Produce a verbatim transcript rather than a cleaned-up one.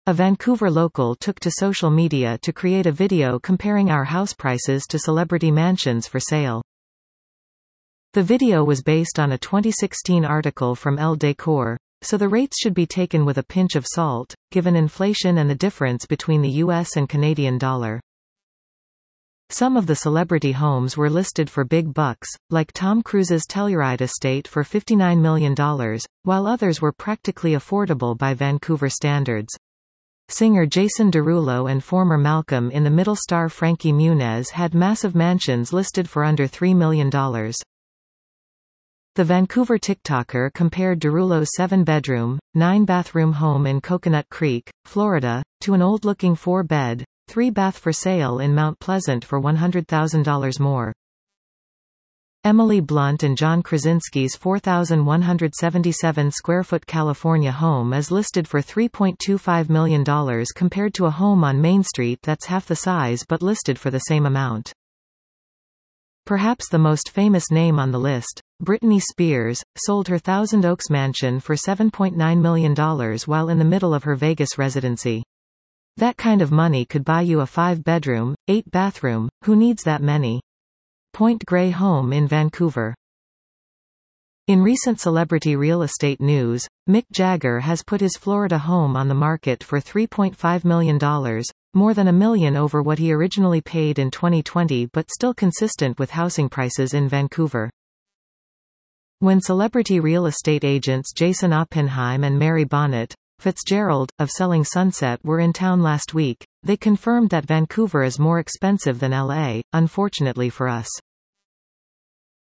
A Vancouver local took to social media to create a video comparing our house prices to celebrity mansions for sale. The video was based on a twenty sixteen article from Elle Decor, so the rates should be taken with a pinch of salt, given inflation and the difference between the U S and Canadian dollar. Some of the celebrity homes were listed for big bucks, like Tom Cruise's Telluride estate for fifty-nine million dollars, while others were practically affordable by Vancouver standards. Singer Jason Derulo and former Malcolm in the Middle star Frankie Muniz had massive mansions listed for under three million dollars. The Vancouver TikToker compared Derulo's seven-bedroom, nine-bathroom home in Coconut Creek, Florida, to an old-looking four-bed, three-bath for sale in Mount Pleasant for one hundred thousand dollars more. Emily Blunt and John Krasinski's four thousand one hundred seventy-seven square foot California home is listed for three point two five million dollars compared to a home on Main Street that's half the size but listed for the same amount. Perhaps the most famous name on the list, Britney Spears, sold her Thousand Oaks mansion for seven point nine million dollars while in the middle of her Vegas residency. That kind of money could buy you a five-bedroom, eight-bathroom, who needs that many? Point Grey home in Vancouver. In recent celebrity real estate news, Mick Jagger has put his Florida home on the market for three point five million dollars, more than a million over what he originally paid in twenty twenty but still consistent with housing prices in Vancouver. When celebrity real estate agents Jason Oppenheim and Mary Bonnet Fitzgerald, of Selling Sunset were in town last week, they confirmed that Vancouver is more expensive than L A, unfortunately for us.